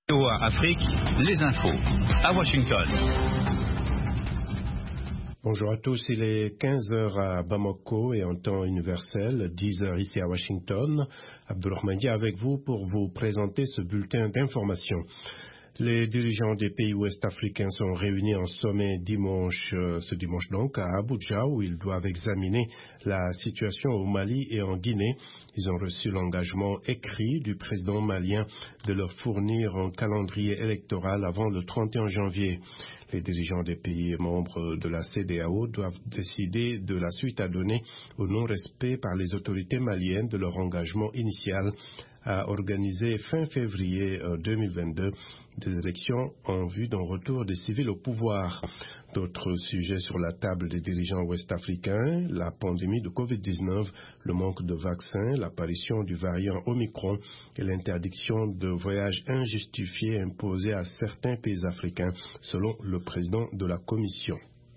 VOA Afrique, les infos, à Washington. Bonjour à tous, il est 15h à Bamako et en temps universel, 10h ici à Washington. Abdourahmane avec vous pour vous présenter ce bulletin d'information. Les dirigeants des pays ouest-africains sont réunis en sommet ce dimanche donc, à Abuja, où ils doivent examiner la situation au Mali et en Guinée. Ils ont reçu l'engagement écrit du président malien de leur fournir un calendrier électoral avant le 31 janvier. Les dirigeants des pays membres de la CEDEAO doivent décider de la suite à donner au non-respect par les autorités maliennes de leur engagement initial à organiser fin février 2022 des élections en vue d'un retour des civils au pouvoir. D'autres sujets sur la table des dirigeants ouest-africains, la pandémie de Covid-19, le manque de vaccins, l'apparition du variant Omicron et l'interdiction de voyages injustifiés imposés à certains pays africains, selon le président de la Commission.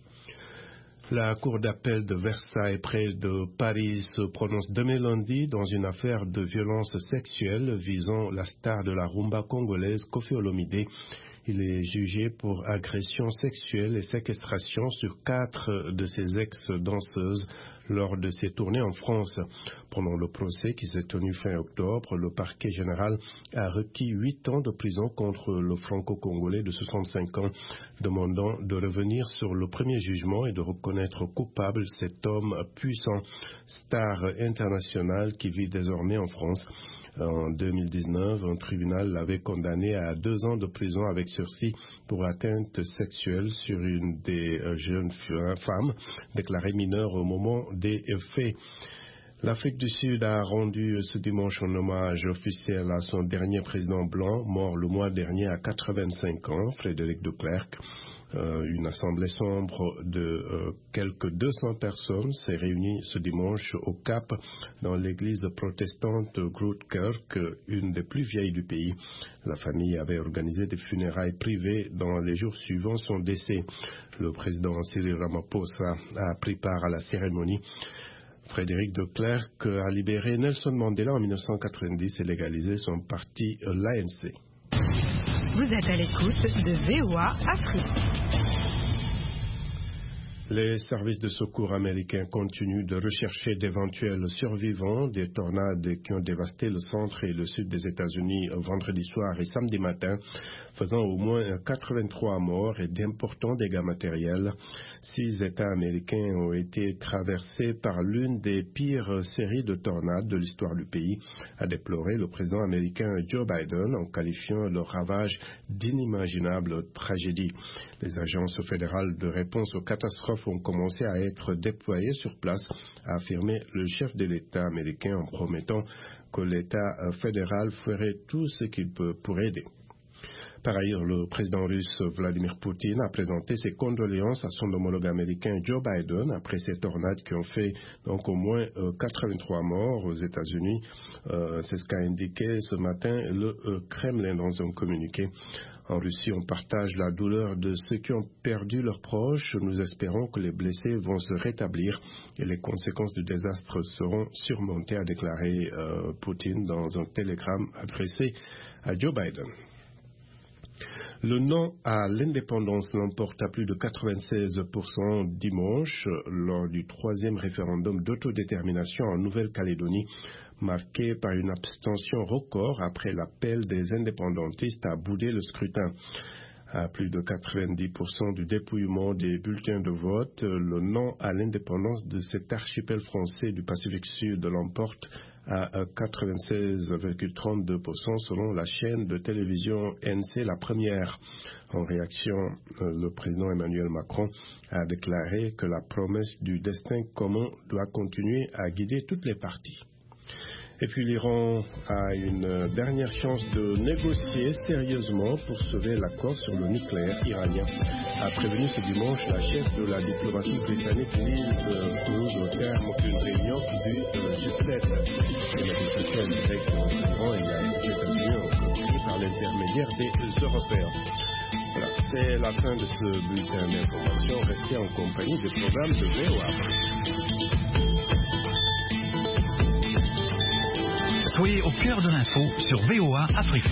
La Cour d'appel de Versailles près de Paris se prononce demain lundi dans une affaire de violence sexuelle visant la star de la rumba congolaise Koffi Olomide. Il est jugé pour agression sexuelle et séquestration sur 4 de ses ex-danseuses lors de ses tournées en France. Pendant le procès qui s'est tenu fin octobre, le parquet général a requis 8 ans de prison contre le franco-congolais de 65 ans, demandant de revenir sur le premier jugement et de reconnaître coupable cet homme puissant, star international qui vit désormais en France. En 2019, un tribunal l'avait condamné à 2 ans de prison avec sursis pour atteinte sexuelle sur une des jeunes femmes déclarées mineures au moment des faits. L'Afrique du Sud a rendu ce dimanche un hommage officiel à son dernier président blanc, mort le mois dernier à 85 ans, Frédéric de Klerk. Une assemblée sombre de quelques 200 personnes s'est réunie ce dimanche au Cap dans l'église protestante Grootkirk, une des plus vieilles du pays. La famille avait organisé des funérailles privées dans les jours suivant son décès. Le président Cyril Ramaphosa a pris part à la cérémonie. Frédéric de Klerk a libéré Nelson Mandela en 1990 et légalisé son parti, l'ANC. Vous êtes à l'écoute de VOA Afrique. Les services de secours américains continuent de rechercher d'éventuels survivants des tornades qui ont dévasté le centre et le sud des États-Unis vendredi soir et samedi matin, faisant au moins 83 morts et d'importants dégâts matériels. 6 États américains ont été traversés par l'une des pires séries de tornades de l'histoire du pays, a déploré le président américain Joe Biden en qualifiant le ravage d'inimaginables tragédies. Les agences fédérales de réponse aux catastrophes ont commencé à être déployés sur place, a affirmé le chef de l'État américain en promettant que l'État fédéral ferait tout ce qu'il peut pour aider. Par ailleurs, le président russe Vladimir Poutine a présenté ses condoléances à son homologue américain Joe Biden après ces tornades qui ont fait donc au moins 83 morts aux États-Unis. C'est ce qu'a indiqué ce matin le Kremlin dans un communiqué. En Russie, on partage la douleur de ceux qui ont perdu leurs proches. Nous espérons que les blessés vont se rétablir et les conséquences du désastre seront surmontées, a déclaré Poutine dans un télégramme adressé à Joe Biden. Le non à l'indépendance l'emporte à plus de 96% dimanche lors du 3e référendum d'autodétermination en Nouvelle-Calédonie, marqué par une abstention record après l'appel des indépendantistes à bouder le scrutin. À plus de 90% du dépouillement des bulletins de vote, le non à l'indépendance de cet archipel français du Pacifique Sud l'emporte à 96,32% selon la chaîne de télévision NC La Première. En réaction, le président Emmanuel Macron a déclaré que la promesse du destin commun doit continuer à guider toutes les parties. Et puis l'Iran a une dernière chance de négocier sérieusement pour sauver l'accord sur le nucléaire iranien. A prévenu ce dimanche la chef de la diplomatie britannique Liz Truss au terme d'une réunion du G7. Les négociations directes entre l'Iran et les États-Unis ont repris par l'intermédiaire des Européens. Voilà, c'est la fin de ce bulletin d'information. Restez en compagnie des programmes de VOA. Soyez au cœur de l'info sur VOA Afrique.